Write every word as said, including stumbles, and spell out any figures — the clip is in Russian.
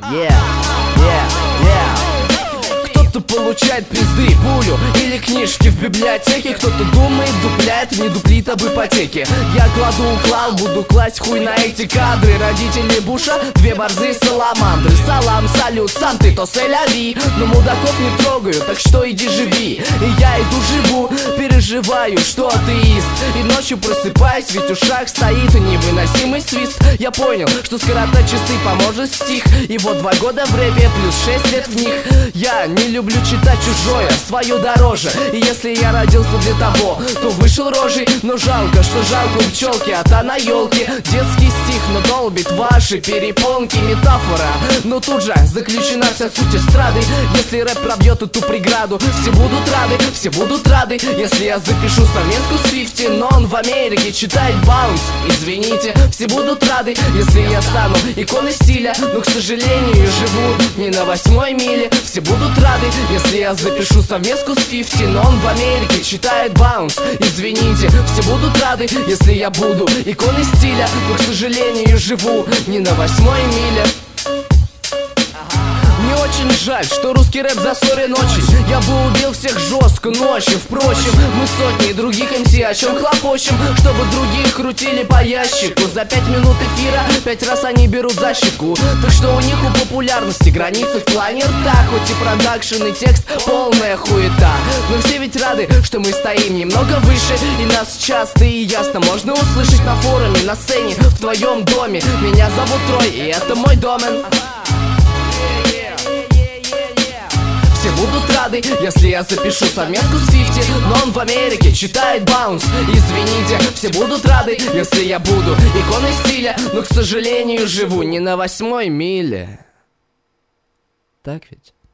Yeah, yeah, yeah. Кто-то получает пизды, пулю или книжки в библиотеке. Кто-то думает, дупляет, не дуплит об ипотеке. Я кладу уклал, буду класть хуй на эти кадры. Родители Буша, две борзые саламандры. Салам, салют, сам ты то сэляви. Но мудаков не трогаю, так что иди живи. И я иду живу, переживаю, что атеист. И ночью просыпаюсь, ведь в ушах стоит невыносимый свист. Я понял, что скоротать часы поможет стих. И вот два года в рэпе, плюс шесть лет в них. Я не люблю читать чужое, свое дороже. И если я родился для того, то вышел рожей. Но жалко, что жалко у пчелки, а та на елке. Детский стих, но долбит ваши перепонки. Метафора, но тут же заключена вся суть эстрады. Если рэп пробьет эту преграду, все будут рады, все будут рады. Если я запишу совместку с фифти, но он в Америке читает Баунс. Извините, все будут рады, если я стану иконой стиля. Но, к сожалению, живу не на восьмой миле. Все будут рады, если я запишу совместку с фифти, но он в Америке читает Баунс. Извините, все будут рады, если я буду иконой стиля. Но, к сожалению, живу не на восьмой миле. Мне очень жаль, что русский рэп за ссоры ночи. Я бы убил всех жестко ночью. Впрочем, мы сотни других эм си о чем хлопочем, чтобы другие крутили по ящику. За пять минут эфира пять раз они берут за щеку. Так что у них у популярности границы в плане рта. Хоть и продакшн и текст полная хуета, но все ведь рады, что мы стоим немного выше. И нас часто и ясно можно услышать на форуме, на сцене, в твоем доме. Меня зовут Трой, и это мой домен. Все будут рады, если я запишу совместку с фифти, но он в Америке читает Баунс. Извините, все будут рады, если я буду иконой стиля. Но, к сожалению, живу не на восьмой миле. Так ведь?